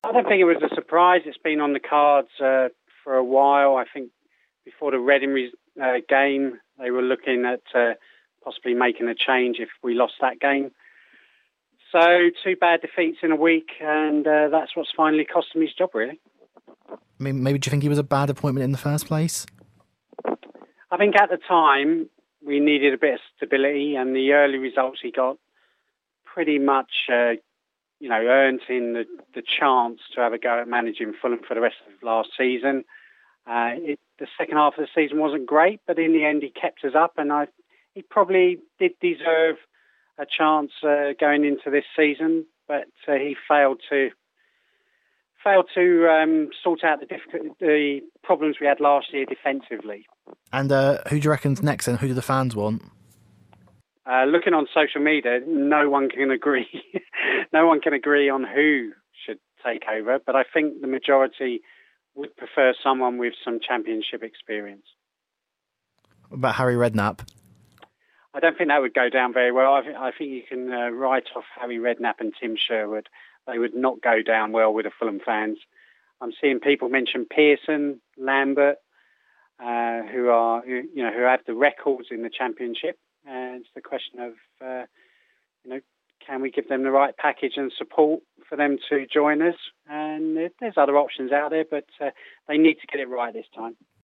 I don't think it was a surprise. It's been on the cards for a while. I think before the Reading game, they were looking at possibly making a change if we lost that game. So 2 bad defeats in a week, and that's what's finally cost him his job, really. I mean, maybe do you think he was a bad appointment in the first place? I think at the time we needed a bit of stability, and the early results he got pretty much, earned him the chance to have a go at managing Fulham for the rest of last season. The second half of the season wasn't great, but in the end he kept us up, and he probably did deserve a chance going into this season, but he failed to sort out the problems we had last year defensively. And who do you reckon's next, and who do the fans want? Looking on social media, no one can agree. No one can agree on who should take over, but I think the majority would prefer someone with some championship experience. What about Harry Redknapp? I don't think that would go down very well. I think you can write off Harry Redknapp and Tim Sherwood. They would not go down well with the Fulham fans. I'm seeing people mention Pearson, Lambert, who have the records in the Championship. And it's the question of, can we give them the right package and support for them to join us? And there's other options out there, but they need to get it right this time.